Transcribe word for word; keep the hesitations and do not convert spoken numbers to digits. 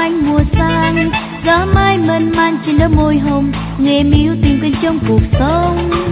anh mùa sang, gió mãi mơn man trên đôi môi hồng, người em yêu tình quên trong cuộc sống.